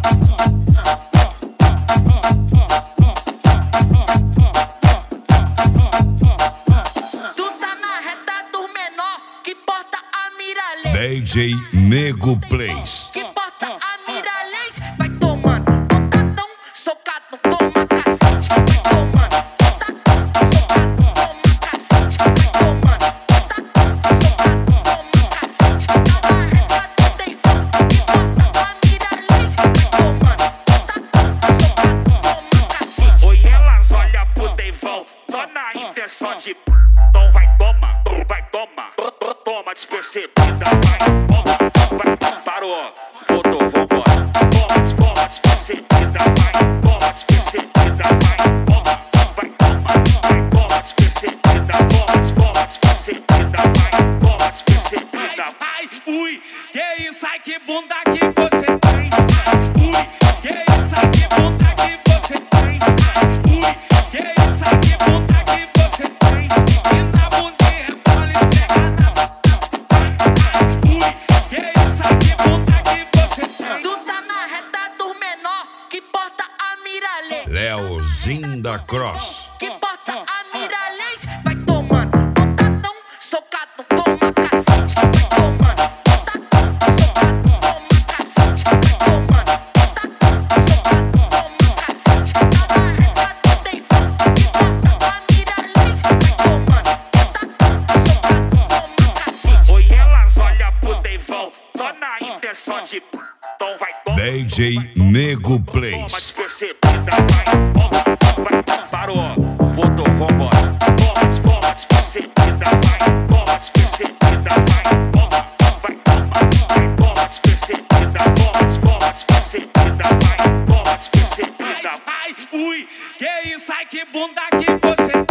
DJ Nego Plays. Que porta a Miralês, vai tomando botadão, socado, toma cacete. Vai tomando botadão, socado, toma cacete. Vai tomando botadão, socado, toma cacete. Na marreta tem fome, que porta a Miralês, vai tomando botadão, socado, toma cacete. Oi, elas olham pro Deivão, só na intenção de então vai tomar, toma despercebida, vai, toma, parou, voltou, vambora, toma despercebida, vai, toma despercebida, vai, toma despercebida, toma despercebida, vai, toma despercebida. Ai, ui, que isso, ai que bunda que você tem. Ai, ui, que isso, ai que bunda que você tem. Ai, ui, que isso, ai que bunda que você tem. E na bundinha pode esfregar na que porta a Miralês, Leozinho da Cross. que porta a Miralês, vai tomando botadão, socado, toma cacete. Vai tomando botadão, socado, toma cacete. Vai tomando botadão, socado, toma cacete. Na marreta tem fome, que porta a Miralês, vai tomando botadão, socado, toma cacete. Oi, elas olham pro Deivão, só na intenção de então vai, toma. DJ Nego Toma Plays. despercebida, vai, parou, voltou, vambora. Toma despercebida, vai, toma despercebida, vai, toma despercebida, toma despercebida, vai, toma despercebida. ai, ui, que isso, ai que bunda que você tem.